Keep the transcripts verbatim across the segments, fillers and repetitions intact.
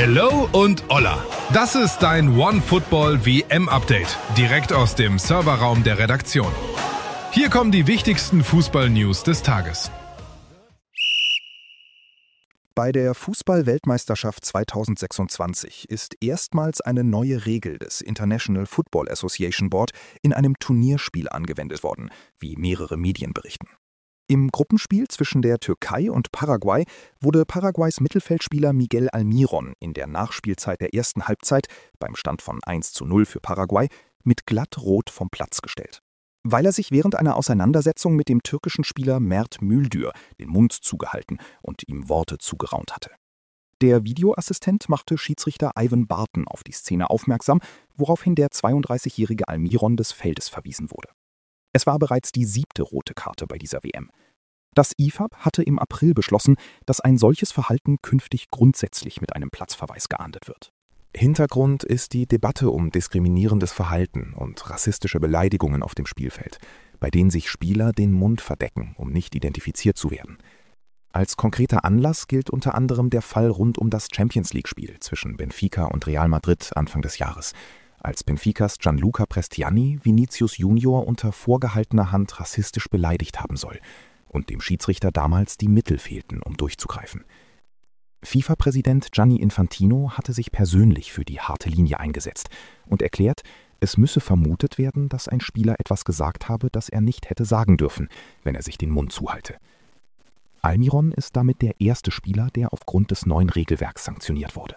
Hello und Hola. Das ist dein OneFootball-W M-Update, direkt aus dem Serverraum der Redaktion. Hier kommen die wichtigsten Fußball-News des Tages. Bei der Fußball-Weltmeisterschaft zweitausendsechsundzwanzig ist erstmals eine neue Regel des International Football Association Board in einem Turnierspiel angewendet worden, wie mehrere Medien berichten. Im Gruppenspiel zwischen der Türkei und Paraguay wurde Paraguays Mittelfeldspieler Miguel Almiron in der Nachspielzeit der ersten Halbzeit beim Stand von eins zu null für Paraguay mit glatt Rot vom Platz gestellt, weil er sich während einer Auseinandersetzung mit dem türkischen Spieler Mert Müldür den Mund zugehalten und ihm Worte zugeraunt hatte. Der Videoassistent machte Schiedsrichter Ivan Barton auf die Szene aufmerksam, woraufhin der zweiunddreißigjährige Almiron des Feldes verwiesen wurde. Es war bereits die siebte rote Karte bei dieser W M. Das I F A B hatte im April beschlossen, dass ein solches Verhalten künftig grundsätzlich mit einem Platzverweis geahndet wird. Hintergrund ist die Debatte um diskriminierendes Verhalten und rassistische Beleidigungen auf dem Spielfeld, bei denen sich Spieler den Mund verdecken, um nicht identifiziert zu werden. Als konkreter Anlass gilt unter anderem der Fall rund um das Champions-League-Spiel zwischen Benfica und Real Madrid Anfang des Jahres, als Benficas Gianluca Prestiani Vinicius Junior unter vorgehaltener Hand rassistisch beleidigt haben soll und dem Schiedsrichter damals die Mittel fehlten, um durchzugreifen. FIFA-Präsident Gianni Infantino hatte sich persönlich für die harte Linie eingesetzt und erklärt, es müsse vermutet werden, dass ein Spieler etwas gesagt habe, das er nicht hätte sagen dürfen, wenn er sich den Mund zuhalte. Almiron ist damit der erste Spieler, der aufgrund des neuen Regelwerks sanktioniert wurde.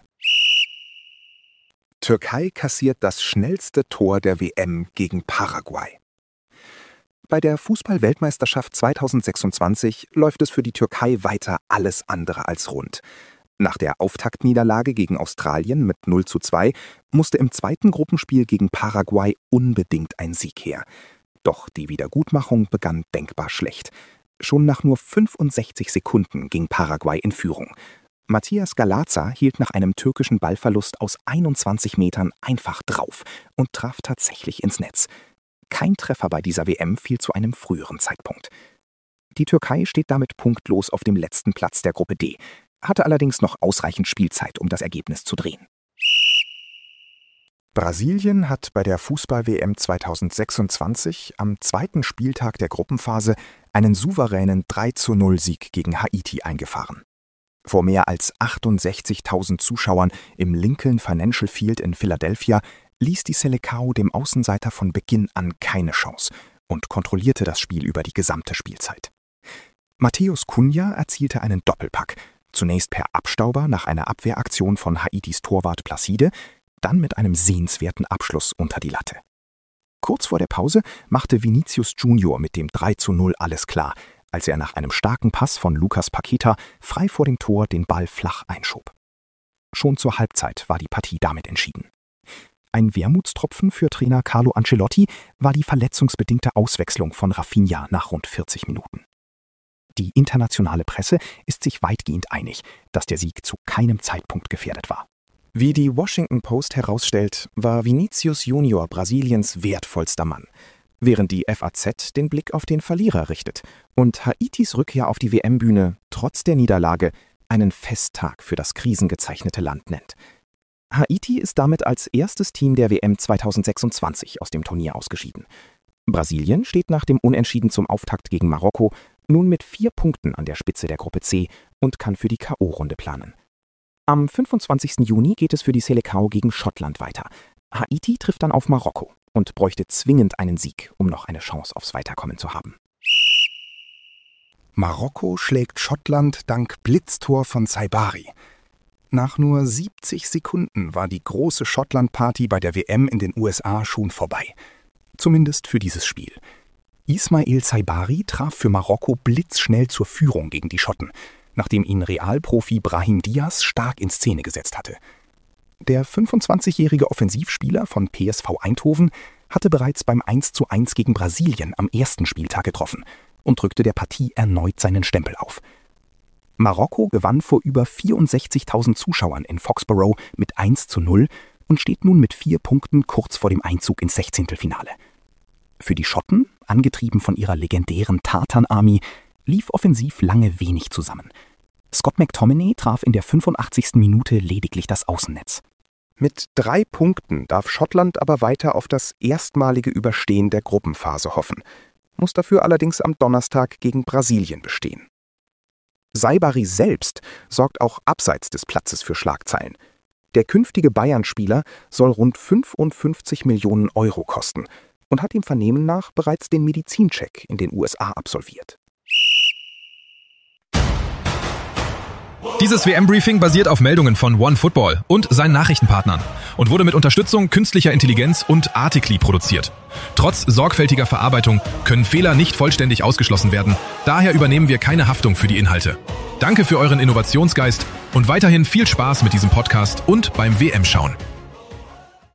Türkei kassiert das schnellste Tor der W M gegen Paraguay. Bei der Fußball-Weltmeisterschaft zweitausendsechsundzwanzig läuft es für die Türkei weiter alles andere als rund. Nach der Auftaktniederlage gegen Australien mit null zu zwei musste im zweiten Gruppenspiel gegen Paraguay unbedingt ein Sieg her. Doch die Wiedergutmachung begann denkbar schlecht. Schon nach nur fünfundsechzig Sekunden ging Paraguay in Führung. Matthias Galaza hielt nach einem türkischen Ballverlust aus einundzwanzig Metern einfach drauf und traf tatsächlich ins Netz. Kein Treffer bei dieser W M fiel zu einem früheren Zeitpunkt. Die Türkei steht damit punktlos auf dem letzten Platz der Gruppe D, hatte allerdings noch ausreichend Spielzeit, um das Ergebnis zu drehen. Brasilien hat bei der Fußball-W M zweitausendsechsundzwanzig am zweiten Spieltag der Gruppenphase einen souveränen drei zu null Sieg gegen Haiti eingefahren. Vor mehr als achtundsechzigtausend Zuschauern im Lincoln Financial Field in Philadelphia ließ die Seleção dem Außenseiter von Beginn an keine Chance und kontrollierte das Spiel über die gesamte Spielzeit. Matheus Cunha erzielte einen Doppelpack, zunächst per Abstauber nach einer Abwehraktion von Haitis Torwart Placide, dann mit einem sehenswerten Abschluss unter die Latte. Kurz vor der Pause machte Vinicius Junior mit dem drei zu null alles klar, als er nach einem starken Pass von Lucas Paqueta frei vor dem Tor den Ball flach einschob. Schon zur Halbzeit war die Partie damit entschieden. Ein Wermutstropfen für Trainer Carlo Ancelotti war die verletzungsbedingte Auswechslung von Rafinha nach rund vierzig Minuten. Die internationale Presse ist sich weitgehend einig, dass der Sieg zu keinem Zeitpunkt gefährdet war. Wie die Washington Post herausstellt, war Vinicius Junior Brasiliens wertvollster Mann, während die F A Z den Blick auf den Verlierer richtet und Haitis Rückkehr auf die W M-Bühne trotz der Niederlage einen Festtag für das krisengezeichnete Land nennt. Haiti ist damit als erstes Team der W M zweitausendsechsundzwanzig aus dem Turnier ausgeschieden. Brasilien steht nach dem Unentschieden zum Auftakt gegen Marokko nun mit vier Punkten an der Spitze der Gruppe C und kann für die K O-Runde planen. Am fünfundzwanzigsten Juni geht es für die Seleção gegen Schottland weiter. Haiti trifft dann auf Marokko und bräuchte zwingend einen Sieg, um noch eine Chance aufs Weiterkommen zu haben. Marokko schlägt Schottland dank Blitztor von Saibari. Nach nur siebzig Sekunden war die große Schottland-Party bei der W M in den U S A schon vorbei. Zumindest für dieses Spiel. Ismail Saibari traf für Marokko blitzschnell zur Führung gegen die Schotten, nachdem ihn Real-Profi Brahim Diaz stark in Szene gesetzt hatte. Der fünfundzwanzigjährige Offensivspieler von P S V Eindhoven hatte bereits beim eins zu eins gegen Brasilien am ersten Spieltag getroffen und drückte der Partie erneut seinen Stempel auf. Marokko gewann vor über vierundsechzigtausend Zuschauern in Foxborough mit eins zu null und steht nun mit vier Punkten kurz vor dem Einzug ins Sechzehntelfinale. Für die Schotten, angetrieben von ihrer legendären Tartan Army, lief offensiv lange wenig zusammen. Scott McTominay traf in der fünfundachtzigsten Minute lediglich das Außennetz. Mit drei Punkten darf Schottland aber weiter auf das erstmalige Überstehen der Gruppenphase hoffen, muss dafür allerdings am Donnerstag gegen Brasilien bestehen. Saibari selbst sorgt auch abseits des Platzes für Schlagzeilen. Der künftige Bayern-Spieler soll rund fünfundfünfzig Millionen Euro kosten und hat dem Vernehmen nach bereits den Medizincheck in den U S A absolviert. Dieses W M-Briefing basiert auf Meldungen von OneFootball und seinen Nachrichtenpartnern und wurde mit Unterstützung künstlicher Intelligenz und Articly produziert. Trotz sorgfältiger Verarbeitung können Fehler nicht vollständig ausgeschlossen werden, daher übernehmen wir keine Haftung für die Inhalte. Danke für euren Innovationsgeist und weiterhin viel Spaß mit diesem Podcast und beim W M-Schauen.